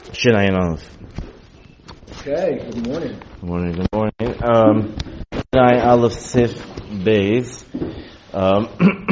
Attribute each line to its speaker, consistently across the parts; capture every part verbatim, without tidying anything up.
Speaker 1: Shinayin Aleph.
Speaker 2: Okay, good morning.
Speaker 1: Good morning, good morning. Um, Shinayin Aleph Sif Beis. Um,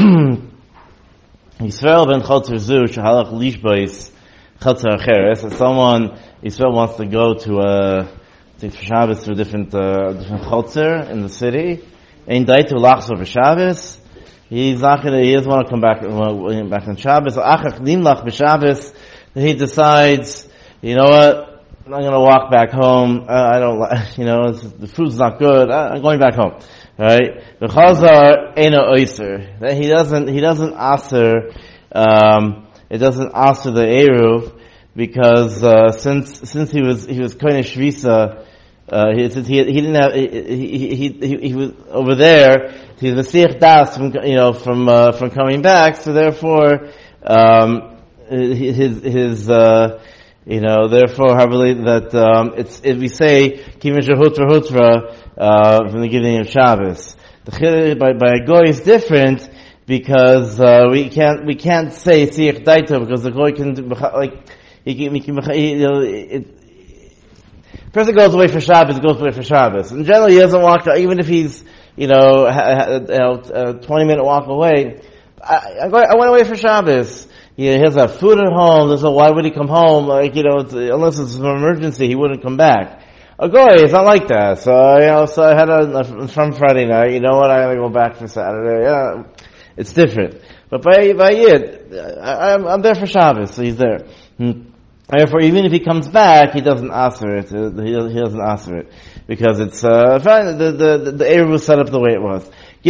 Speaker 1: Yisrael ben Chotzer Zu, Shahalach Lishbais Chotzer Acheres. If someone, Yisrael wants to go to a, to Shabbos to a different, uh, different Chotzer in the city, Ein Daitu Lachzor B'Shabbos, he's not gonna, he doesn't want to come back, back on Shabbos. Achach Dim Lach B'Shabbos, he decides, you know what, I'm going to walk back home. Uh, I don't like, you know, the food's not good. I, I'm going back home. Right? The Chazar Eino Oyser. He doesn't, he doesn't aser, um, it doesn't aser the Eruv because, uh, since, since he was, he was kind of Shvisa, uh, he, since he, he didn't have, he, he, he, he, he was over there, he's a Siach Das from, you know, from, uh, from coming back, so therefore, um, his, his, uh, You know, therefore, I believe that um, it's if we say Kivin Shehutra Hutra uh, from the giving of Shabbos, the chiluk by by a goy is different because uh, we can't we can't say Siach Daita because the goy can like he can, he can you know it. Person goes away for Shabbos, goes away for Shabbos. In general, he doesn't walk even if he's you know ha, ha, a twenty minute walk away. I, I, go, I went away for Shabbos. He has a food at home. So why would he come home? Like, you know, it's, unless it's an emergency, he wouldn't come back. A goy, it's not like that. So, you know, so I had a, from Friday night, you know what, I gotta go back for Saturday. Yeah, it's different. But by, by it, I, I'm, I'm there for Shabbos, so he's there. Hmm. Therefore, even if he comes back, he doesn't answer it. He doesn't answer it. Because it's, uh, fine, the, the, the, the area was set up the way it was.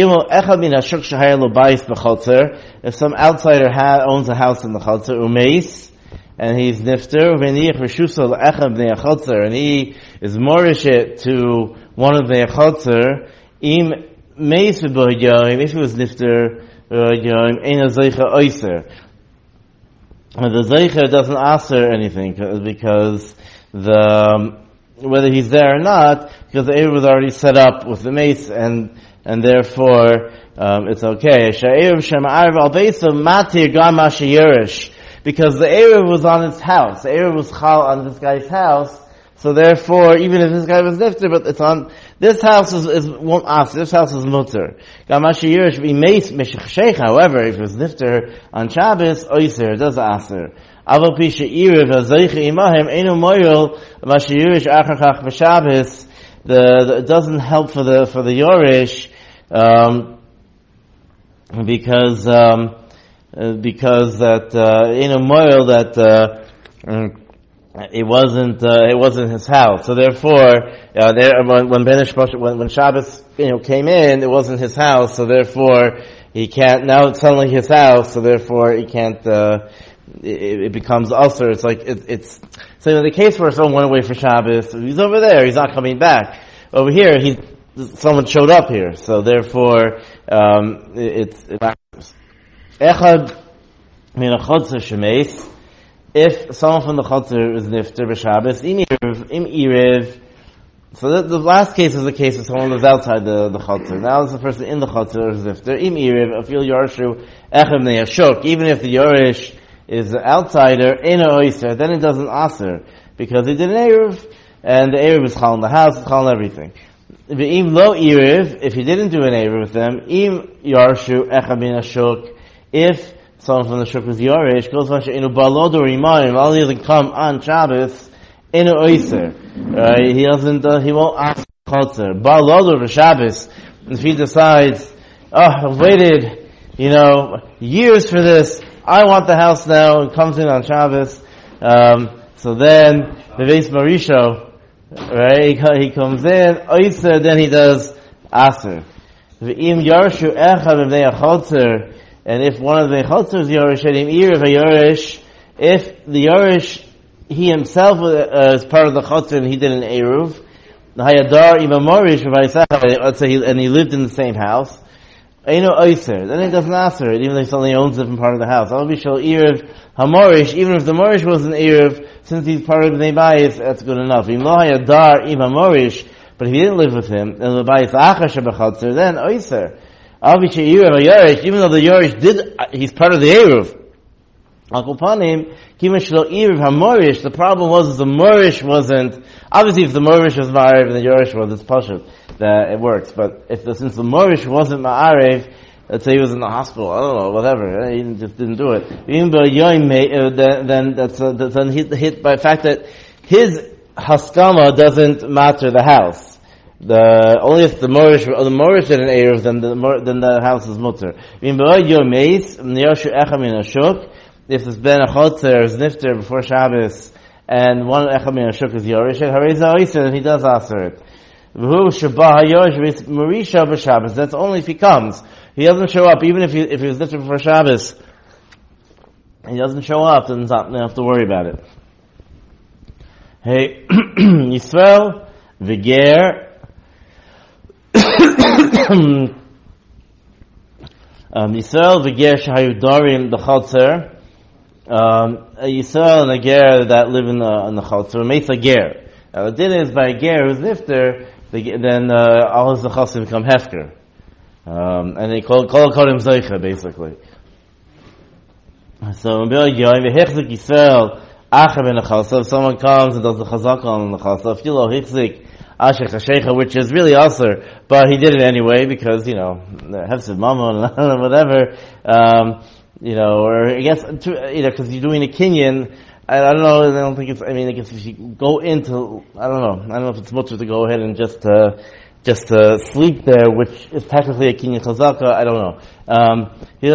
Speaker 1: If some outsider ha- owns a house in the Chotzer, umeis, and he's nifter, and he is morishit to one of the Chotzer, im meis if he was nifter, ein zeicha oiser. The zeicha doesn't answer anything, because the, um, whether he's there or not, because the area was already set up with the mace, and and therefore um, it's okay. Because the Erev was on his house. The Erev was chal on this guy's house. So therefore, even if this guy was nifter, but it's on, this house is, is won't ask, this house is mutter. However, if it was nifter on Shabbos, oiser, it does aser. Aval pisha Erev, hazeicha imahem, eno moyel, mashiyirish achachach b'Shabbos, the, it doesn't help for the, for the Yorish, um, because, um, uh, because that, uh, in a moil that, uh, it wasn't, uh, it wasn't his house. So therefore, uh, there, when, when Ben Ishmael, when, when Shabbos, you know, came in, it wasn't his house, so therefore, he can't, now it's suddenly his house, so therefore, he can't, uh, it, it becomes ulcer. It's like, it, it's, so in the case where someone went away for Shabbos, he's over there, he's not coming back. Over here, he, someone showed up here, so therefore, um, it, it's, it's, Echad min a chotzer shemeis, if someone from the chotzer is nifter b'Shabbos, im iriv, im iriv, so the, the last case is the case of someone who's outside the, the chotzer. Now it's the person in the chotzer who's nifter, im iriv, afil yorshu, echad min yashuk, even if the yorish is an outsider, in a oyster, then it doesn't aser, because he did an eruv, and the eruv is chal in the house, it's chal in everything. Im lo iriv, if he didn't do an eruv with them, im yarshu echad min yashuk, if someone from the shuk was yorish, goes vasha inu balodor imayim, while he doesn't come on Shabbos, inu oyser, right? He doesn't, uh, he won't ask chotzer. Balodor v'Shabbos, if he decides, oh, I've waited, you know, years for this, I want the house now, and comes in on Shabbos, um, so then, the Beis Marisho, right, he, he comes in, oyser, then he does aser. V'im yarshu echad b'nei achotzer, and if one of the chotzer is yorish, edim iriv yorish, if the yorish, he himself uh, is part of the chotzer and he did an eruv, the hayadar ima morish, let's say, he, and he lived in the same house, eino oyser, then it doesn't aser it, even though he suddenly owns a different part of the house. I'll be shal iriv hamorish, even if the morish was an eruv, since he's part of the bayis, that's good enough. Im lo hayadar ima morish, but if he didn't live with him, and the bayis achash b'chotzer, then oyser. Even though the Yorish did, he's part of the Eruv. Akopanim, Kima Shlo Iriv HaMorish, the problem was the Morish wasn't, obviously if the Morish was Ma'arev and the Yorish was, it's Pashut, that it works, but if the, since the Morish wasn't Ma'arev, let's say he was in the hospital, I don't know, whatever, he just didn't do it. Then, then that's, uh, then hit, hit by the fact that his Haskama doesn't matter the house. The, only if the Morish, the Morish did an Erev, then the, then the house is mutter. If it's been a chotzer, is nifter before Shabbos, and one echad min hashuk is yorish, hareza oiser, then he does aser it. V'hu shabah hayorish marisha b'Shabbos. That's only if he comes. He doesn't show up, even if he if he was nifter before Shabbos. He doesn't show up, then you don't have to worry about it. Hey, Yisrael v'ger. um, Yisrael v'ger shahayu darim the chotzer. Um, Yisrael and a ger that live in the, in the Chotzer, Meitz a ger. Now the din is by a ger who's nifter, then uh, all his nechasim become hefker. Um, and they call, call, call him Zoicha, basically. So, Yisrael, Acher ben Chotzer, if someone comes and does the chazaka on the Chotzer, Filo Hichzik, Asher Chashecha, which is really Aser, but he did it anyway, because, you know, Hefsid Mammon, whatever, um, you know, or I guess, you know, because you're doing a kinyan, I, I don't know, I don't think it's, I mean, I guess if you go into, I don't know, I don't know if it's mutter to go ahead and just, uh, just, uh, sleep there, which is technically a kinyan chazaka, I don't know. Um,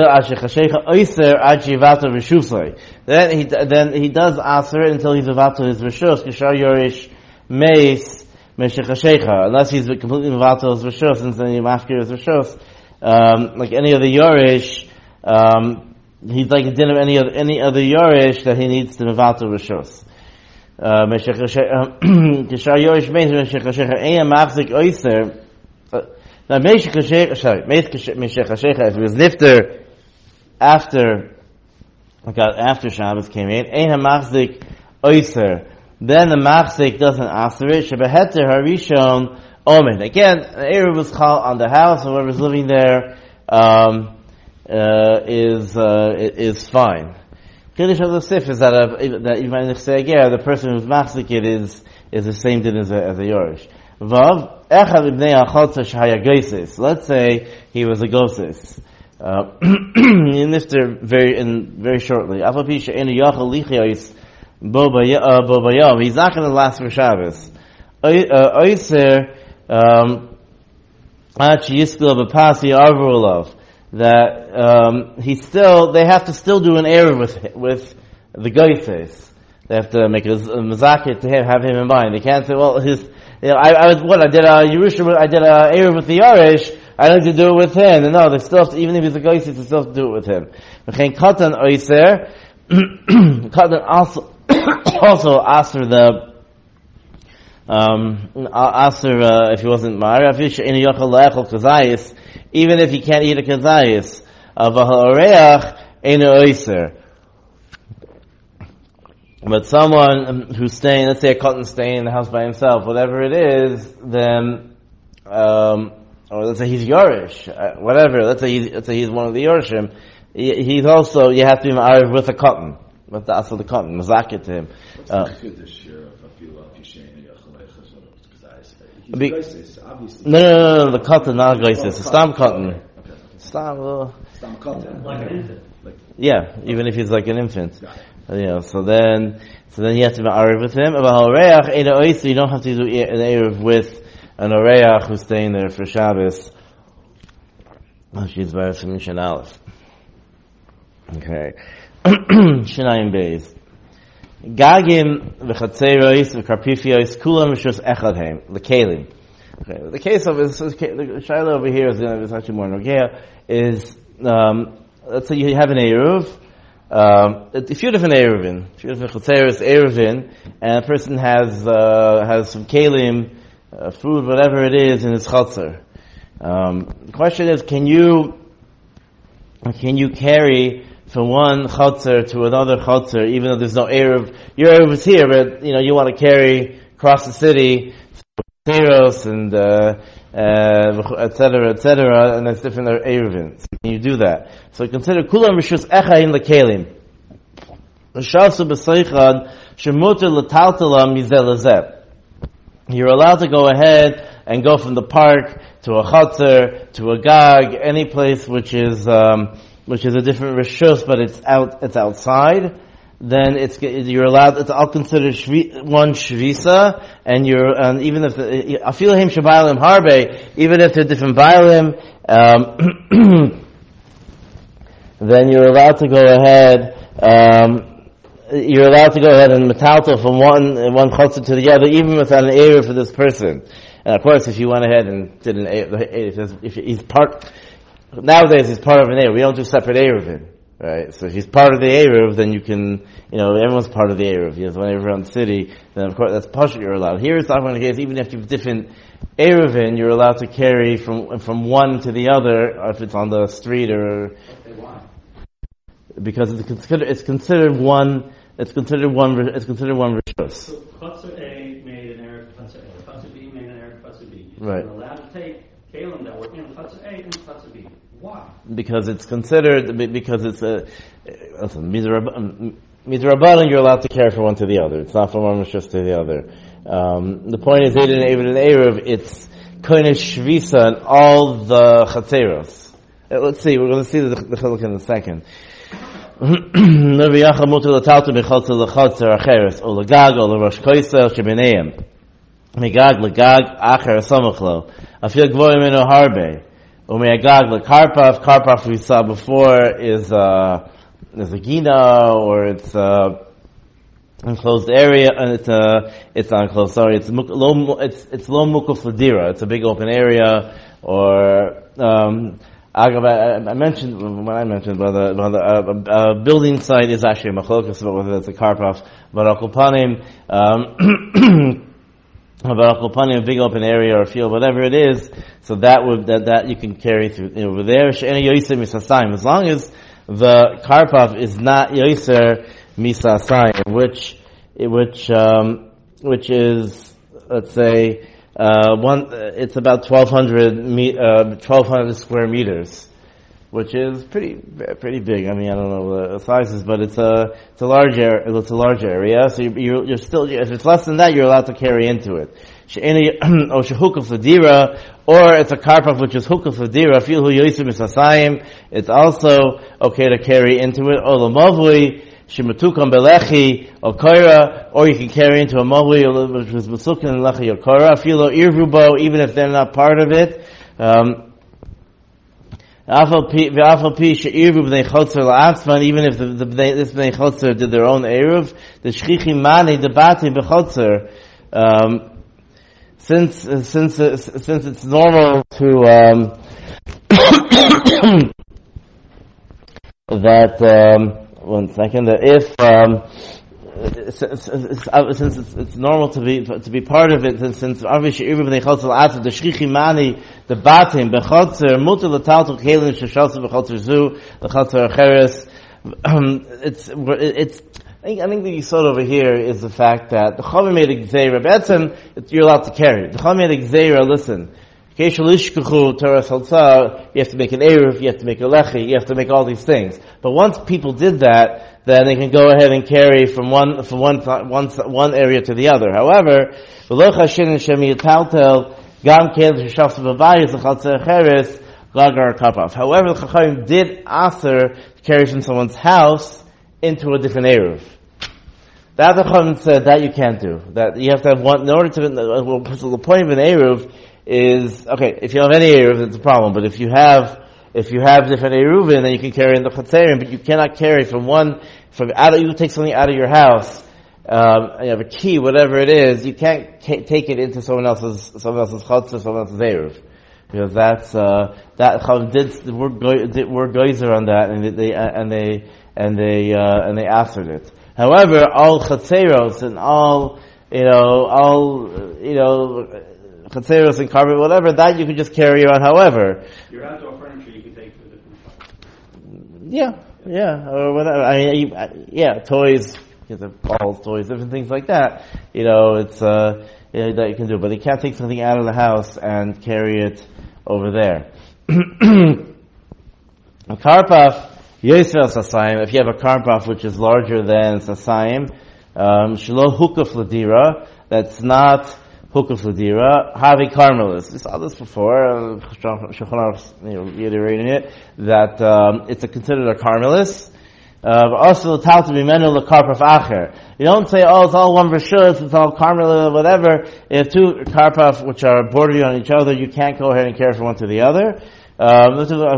Speaker 1: then he, then he does aser until he's avato his rishus, kishar yorish meis, meshechashecha, unless he's completely avato his rishus, and then you mafkir his rishus, um, like any other yorish, um, he's like a din of any other, any other yorish that he needs to mevato rishos. Kishar yorish meis meshechashecha eya machzik oiser. Now meshechashecha, sorry, meshechashecha, if he was nifter after, okay, after Shabbos came in, eya machzik oiser. Then the machzik doesn't aser it. Shebeheter harishon omen. Again, the Erev was called on the house, whoever's living there, um, Uh, is uh, is fine. Kiddush of the Sif is that uh, that even if say again, the person who's machzik it is is the same din as a as a yorish. Vav echad ibnei achotzer shehaya gosis. Let's say he was a gosis. Uh, in this very in very shortly. Afapi she'enu yachal lichios bo bayom. He's not going to last for Shabbos. Oiser um ach yiskil b'pasi arvurulav. That um, he still, they have to still do an erev with with the goyses. They have to make a, a mazakit to him, have him in mind. They can't say, well, his, you know, I, I was what I did a Yerushalayim, I did a erev with the Yorish. I don't need to do it with him. And no, they still have to, even if he's a goyses, they still have to do it with him. V'chein katan oiser, katan also also asked the um aser uh, if he wasn't ma'ariv in yochel le'echol kazayis. Even if he can't eat a kazayis, of a ha'oreach, ein oiser. But someone who's staying, let's say a cotton staying in the house by himself, whatever it is, then, um, or let's say he's Yorish, uh, whatever, let's say he's, let's say he's one of the Yorishim, he, he's also, you have to be ma'ariv with a cotton, with the asal the cotton, mazakit to him. Uh, Be, no, no, no, no, the cotton, not goyses. The stam cotton. Stam, uh,
Speaker 2: Stam cotton.
Speaker 3: Like an infant.
Speaker 1: Yeah, even if he's like an infant. You know, so then, so then you have to be Erev with him. About Oreach, Ein Oiser, you don't have to do an Erev with an Oreach who's staying there for Shabbos. Oh, she's very from Mishan Aleph. Okay. Shinayim Beis. Gagim v'chatzeros v'karpifios kulam v'shus echad heim l'kelim. Okay, the case of this, the shaila over here is, is actually more nogea. Is um, let's say you have an eruv, um, a few different eruvin, a few different chatzeros eruvin, and a person has uh, has some kelim, uh, food, whatever it is, in his chatzer. Um, the question is, can you can you carry from one chotzer to another chotzer, even though there's no Erev? Your Erev is here, but, you know, you want to carry across the city, Teros and, uh, uh, et cetera, et cetera, and there's different Erevin. So can you do that? So consider Kulam Rishus Echa in the Kelim. Shasu b'seichad shemuter l'taltala mizeh lezeh. You're allowed to go ahead and go from the park to a chutzner, to a gag, any place which is um, which is a different rishus, but it's out, it's outside. Then it's you're allowed. It's all considered shvi, one shvisa, and you're and even if afilahim shabaylim harbe, even if they're different baylim, um, then you're allowed to go ahead. Um, You're allowed to go ahead and metaltal from one one chutzner to the other, even without an eruv for this person. And of course, if you went ahead and did an eruv, if he's part nowadays he's part of an eruv. We don't do separate eruvin, right? So if he's part of the eruv, then you can, you know, everyone's part of the eruv. You know, whenever around the city, then of course that's pashut you're allowed. Here it's not going to case. Even if you have different eruvin, you're allowed to carry from from one to the other if it's on the street or because it's considered it's considered one. It's considered one. It's considered one rishus.
Speaker 3: So chutzner A made an eruv chutzner A. Chutzner B made an eruv chutzner B.
Speaker 1: Right.
Speaker 3: You're allowed to take kalim that were in chutzner A and chutzner B. Why?
Speaker 1: Because it's considered. Because it's a. Listen, midrabanan, you're allowed to carry from one to the other. It's not from one rishus to the other. Um, the point is, even in an eruv, it's koine shvisa in all the chatzeros. Uh, let's see. We're going to see the the chiluk in a second. Nervi yacha muter l'talta b'chotzer l'chotzer acheres o l'gag o l'rosh koisel shebeneim megag l'gag acher samachlo afil gvoy meno harbe o megag l'karpaf karpaf we saw before is uh is a gina or it's uh enclosed area and it's uh it's not enclosed sorry it's low it's it's low mukuf l'dira it's a big open area or um I mentioned when I mentioned about the, about the uh, uh, building site is actually a machlokas about whether it's a karpaf, but akulpanim, um, about akulpanim, a big open area or a field, whatever it is. So that would that, that you can carry through you know, over there. As long as the karpaf is not yoiser misasayim, which which um, which is let's say. Uh, one, it's about twelve hundred, uh, twelve hundred square meters, which is pretty, pretty big. I mean, I don't know the sizes, but it's a, it's a large area, it's a large area. So you're, you're still, if it's less than that, you're allowed to carry into it. Or shehukuf l'dira, or it's a karpaf which is hukuf l'dira, fil hu yosim misasayim. It's also okay to carry into it. Or l'mavui, Shimatukam belechi or koira, or you can carry into a mohli which was masukin and lechi or koira. Filo irvubo, even if they're not part of it. Um, even if the, the, this bnei chotzer did their own eruv, the shchichi mani debati bechotzer. Um, since since since it's normal to um, that. Um, One second. If um, since, since it's, it's normal to be to be part of it, since since obviously even when they chotzer l'atzav the shchichi mani the batim bechotzer muter l'taltel kelim sheshalsu bechotzer zu l'chotzer acheres. It's it's. I think I think the yisod over here is the fact that the Chachamim made a gzeira. Betzim, you're allowed to carry. The Chachamim made a gzeira. Listen. You have to make an eruv, you have to make a lechi, you have to make all these things. But once people did that, then they can go ahead and carry from one from one one one area to the other. However, however, the Chachamim did aser to carry from someone's house into a different eruv. That the Chachamim said that you can't do. That you have to have one in order to. Well, the point of an eruv is okay. If you have any eruv, that's a problem. But if you have if you have different eruvin, then you can carry in the chatzerim. But you cannot carry from one from out. Of, you take something out of your house. Um, and you have a key, whatever it is. You can't ca- take it into someone else's someone else's chatzah, someone else's eruv, because that's uh, that Chachamim did the word did word geyser on that, and they and they and they uh, and they answered it. However, all chatzeros and all you know all you know. Chatzeros and carpet, whatever, that you can just carry around. However,
Speaker 3: your outdoor furniture you can take to a different shop.
Speaker 1: Yeah, yeah, or whatever. I mean, you, yeah, toys, you know, balls, toys, different things like that. You know, it's uh, you know, that you can do, but you can't take something out of the house and carry it over there. A karpaf Yosef Sasayim, if you have a karpaf which is larger than Sasayim, um, Shelo Hukaf Ladira, that's not Hukaf Ladira, Havi Carmelis. We saw this before, Shulchan Aruch, you know, reiterating it, that um, it's a, considered a Carmelis. Uh, but also the tal to be menu the karpaf acher. You don't say, oh, it's all one rishus, it's all carmel, whatever. If two karpaf which are bordering on each other, you can't go ahead and care for one to the other. Um,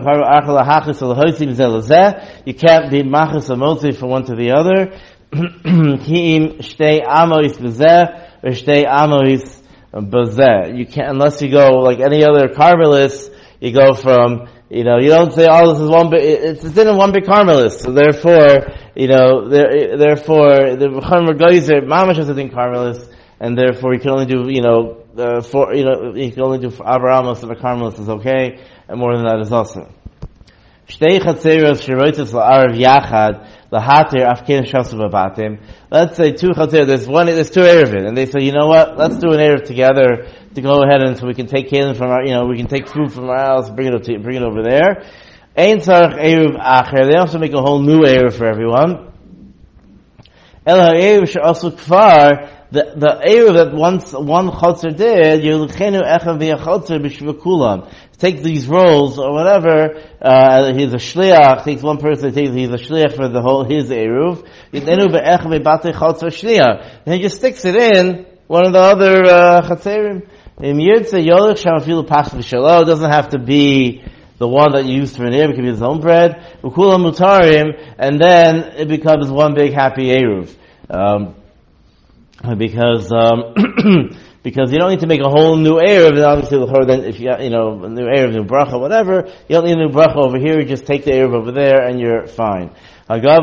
Speaker 1: you can't be machas or motzi for one to the other. Ki'im shtei amois b'zeh, or shtei amois b'zeh. You can't, unless you go like any other carmelis, you go from, you know, you don't say, oh, this is one big, it's, it's in one big Carmelis. So therefore, you know, there, therefore, the Chamer Geyser, Mamash is in Carmelis, and therefore you can only do, you know, uh, for, you know, you can only do for Abrahamos if a Carmelis is okay, and more than that is also. Shtei Chatzeros Sheroitzes La'arav Yachad, Lahatir Afkin Shasu Babatim. Let's say two Chatzeros, there's one, there's two Erevin, and they say, you know what, let's do an Erev together, to go ahead and so we can take Kalim from our, you know, we can take food from our house, bring it, to, bring it over there. Ein tzarech eruv acher. They don't have to make a whole new eruv for everyone. Ela eruv she'asu kfar. The the eruv that once one chotzer did, yulchenu echav v'yachotzer b'shvekulam. Take these roles or whatever. Uh, he's a shliach. Takes one person. Takes he's a shliach for the whole his eruv. Yitenu be'echav v'batei chotzer shliach. And he just sticks it in one of the other uh, chatzerim. It doesn't have to be the one that you used for an eruv. It can be his own bread. And then it becomes one big happy eruv. Um, because um, because you don't need to make a whole new eruv. And obviously, then if you you know a new eruv, new bracha, whatever, you don't need a new bracha over here. You just take the eruv over there, and you're fine. But that's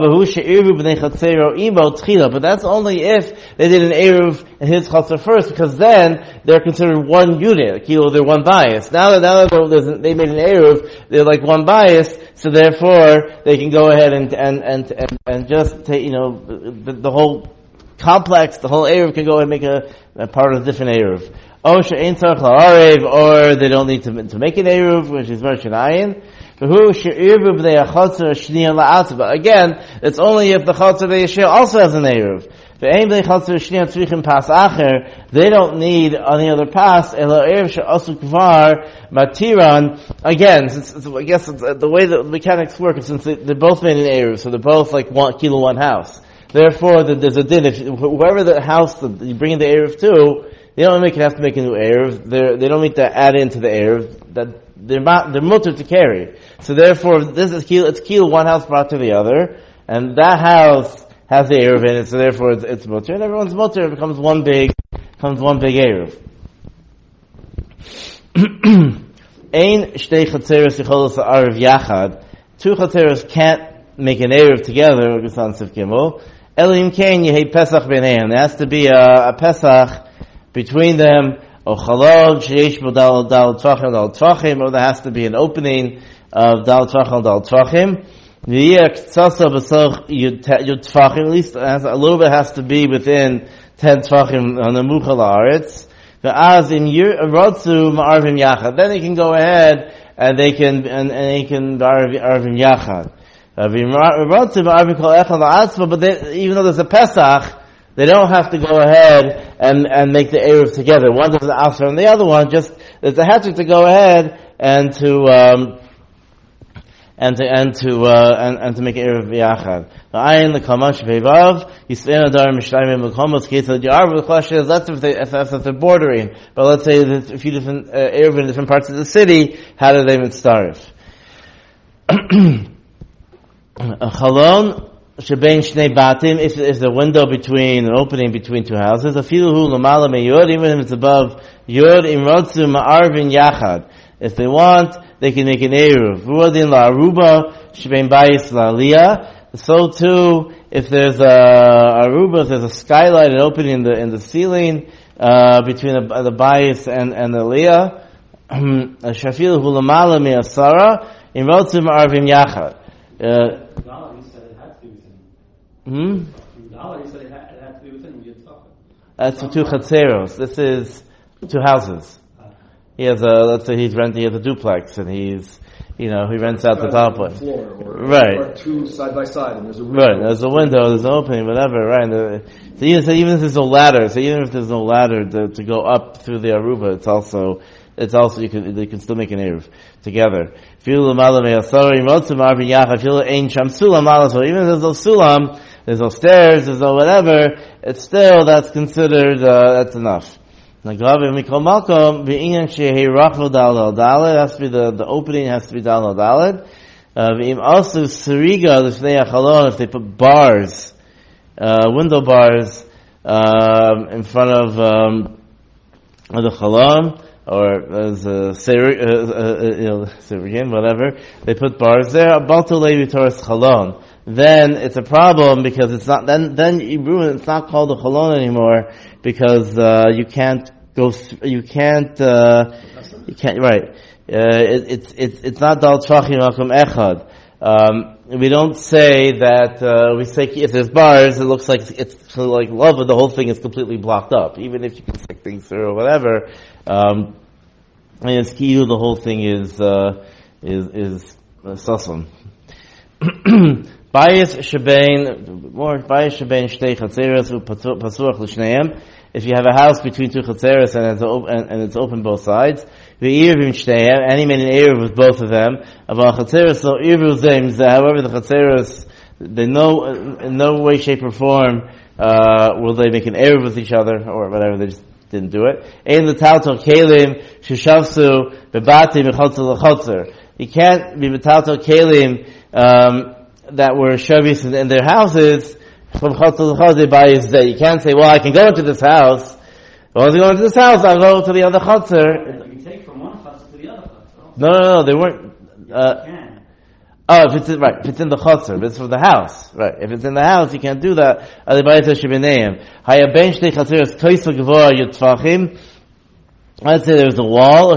Speaker 1: only if they did an eruv in his chatzar first, because then they're considered one unit. They're one bias. Now that now that they made an eruv, they're like one bias. So therefore, they can go ahead and and and and, and just take, you know, the, the whole complex, the whole eruv can go and make a, a part of a different eruv. Or they don't need to to make an eruv, which is Mershon Ayin. Again, it's only if the Chatzar V'Yashir also has an eruv. They don't need any other pass. Again, since, I guess the way the mechanics work is since they, they're both made an eruv, so they're both like one kilo one house. Therefore, there's a din. If whoever the house that you bring the eruv to, they don't make have to make a new eruv. They they don't need to add into the eruv. That they're not, they're mutter to carry. So therefore, this is kilo. It's kilo one house brought to the other, and that house has the eruv in it. So therefore, it's, it's mutter, and everyone's mutter becomes one big, becomes one big eruv. Ein shtei chatzeros yicholos ha'arav yachad. Two chatzeros can't make an eruv together. We're on Sif Gimel. Elim kain yehei pesach b'neihem. There has to be a, a pesach between them. Or chalod sheish bo dal dal tvachim dal tvachim, or there has to be an opening of dal tvachim dal tvachim. V'yeh ktsasa b'soch yud tvachim. At least a little bit has to be within ten tvachim on the muchal haaretz. V'az im yirotzu ma'arvim yachad. Then they can go ahead and they can and, and they can ma'arvim yachad. V'yirotzu ma'arvim kol echad la'atzma. But they, even though there's a Pesach, they don't have to go ahead and, and make the eruv together. One does the asr and the other one just, there's a hatchet to go ahead and to, um, and to, and to, uh, and, and to make eruv v'yachad. The ayin, the kamash v'evav, yisvein adar mishtayim v'komos, kesa d'yar, the question is, let's if they, if, if they're bordering, but let's say there's a few different, uh, eruv in different parts of the city, how do they mitzaref? A chalon, Shebein shnei batim, if is the window between, an opening between two houses, afilu hu l'mala meyod, even if it's above yod, imrotzu ma'arvin yachad. If they want, they can make an eruv. V'uadin la'aruba, shebein bayis la'aliyah. So too, if there's a aruba, if there's a skylight, an opening in the, in the ceiling, uh, between the, the bayis and, and the aliyah, shafilu hu l'mala me'asara, imrotzu ma'arvin yachad. Uh, Hmm? That's for two chatzeros. This is two houses. he has a, let's say he's renting, he has a duplex, and he's, you know, he rents out the top one.
Speaker 2: Floor, or,
Speaker 1: right.
Speaker 2: Or two side by side, and there's a window.
Speaker 1: Right, there's a window, there's an opening, whatever, right. And the, so, even, so even if there's no ladder, so even if there's no ladder to, to go up through the aruba, it's also, it's also, you can, you can still make an eruv together. Even if there's no sulam, there's no stairs, there's no whatever, it's still, that's considered, uh, that's enough. It has to be the, the opening has to be dal al daled. Also, siriga, if they put bars, uh, window bars, um, in front of, um, the chalon, or as a sir, uh, uh, uh, whatever, they put bars there. Then it's a problem because it's not. Then then you ruin. It's not called a chalon anymore because uh, you can't go. Th- you can't. Uh, you can't. Right. Uh, it, it's it's it's not dal tvachim makom echad. Um, we don't say that. Uh, we say if there's bars, it looks like it's like love. The whole thing is completely blocked up, even if you can stick things through or whatever. Um, and it's kiyu, the whole thing is, uh, is, is, uh, sasam. Bayis shebein, more, bayis shebein shtei chatzeres pasuach l'shneim. If you have a house between two chatzeres and it's open, and, and it's open both sides, v'irvim shteihem, and he made an eruv with both of them. Aval chatzeres, so eruv zem, however the chatzeres, they know, in no way, shape, or form, uh, will they make an eruv with each other, or whatever, they just didn't do it. Ein l'taltal kelim sheshavsu bebati mechotzer l'chotzer. You can't be metaltal kelim um, that were shavis in, in their houses from chotzer l'chotzer by his day. You can't say, well, I can go into this house. Well, if I go into this house, I'll go to the other chotzer.
Speaker 3: You can take from one chotzer to the other chotzer.
Speaker 1: No, no, no, they weren't. Uh,
Speaker 3: you can.
Speaker 1: Oh, if it's in, right, if it's in the chotzer, if it's from the house, right. If it's in the house, you can't do that. Let's say there's a wall,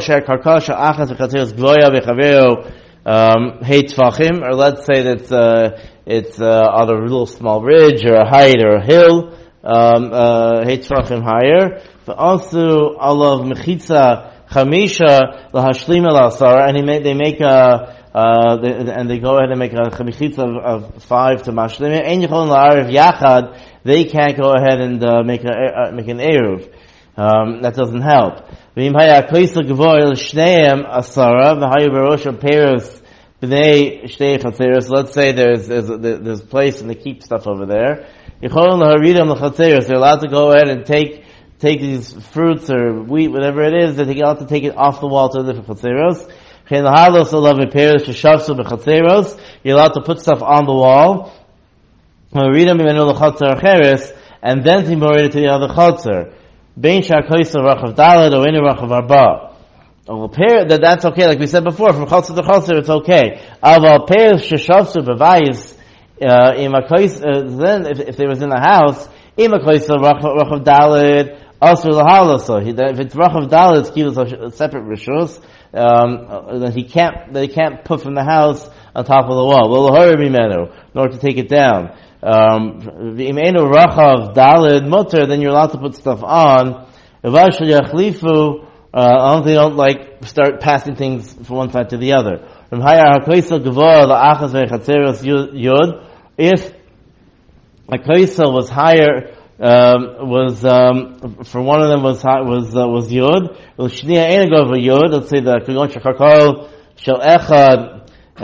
Speaker 1: um, or let's say that uh, it's uh, on a little small ridge or a height or a hill, um, uh, higher. But also, alav mechitza chamisha lahashlim el asara, and he make, they make a Uh, they, and they go ahead and make a chamichitz of, of five to mashlim. Ein yicholin la'arev yachad. They can't go ahead and uh, make a uh, make an eruv. Um, that doesn't help. V'im haya koisel gevor l'shneim asara v'hayu berosh peros b'nei shtei chatzeros. Let's say there's there's there's a place and they keep stuff over there. Yicholin laharidam l'chatzeros. They're allowed to go ahead and take take these fruits or wheat, whatever it is, that they're allowed to take it off the wall to the different chatzeros. You're allowed to put stuff on the wall, and then to move it to the other chotzer. That that's okay, like we said before, from chotzer to chotzer it's okay. Then, if, if they was in the house, if it's rachav daled, it's separate rishus. Um, that he can't, they can't put from the house on top of the wall. Well, nor to take it down. Um, rachav daled mutter, then you're allowed to put stuff on. Uh, they don't like start passing things from one side to the other. If a kaisel was higher, Um, was um, for one of them was was uh, was yud. L'shniya ain't go over yud. Let's say the kagon shakakol shel echad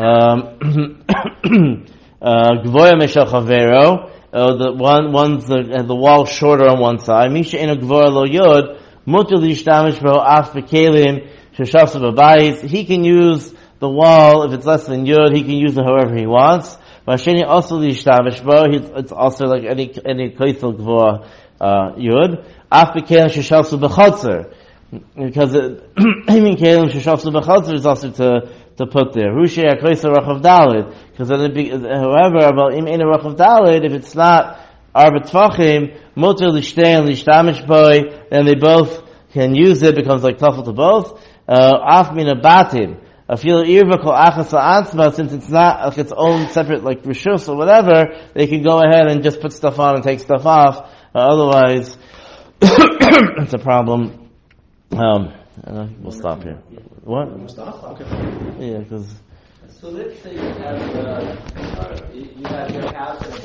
Speaker 1: gvoya meshel chavero. The one one's the, the wall shorter on one side. Misha ain't gvoya lo yud. Mutar lishtamish bo af bekelim sheshafsa b'bayis. He can use the wall if it's less than yud. He can use it however he wants. Masheni also lishtamish bo. It's also like any any kaisel gvoa yud. Af bekelim sheshafsa b'chotzer, because even kelim sheshafsa b'chotzer is also to to put there. Hushei akaisel rachav daled, because then it be, however about im in a rachav daled, if it's not arba tvachim mutar lishtei and lishtamish bo, then they both can use it. Becomes like tafel to both. Af mina batim. I feel irva kol achas la'atzma, since it's not like its own separate like rishus or whatever, they can go ahead and just put stuff on and take stuff off. Uh, otherwise, it's a problem. Um, Uh, we'll stop here. What?
Speaker 2: Stop? Okay.
Speaker 1: Yeah, because.
Speaker 4: So let's say you have uh, you you have your house and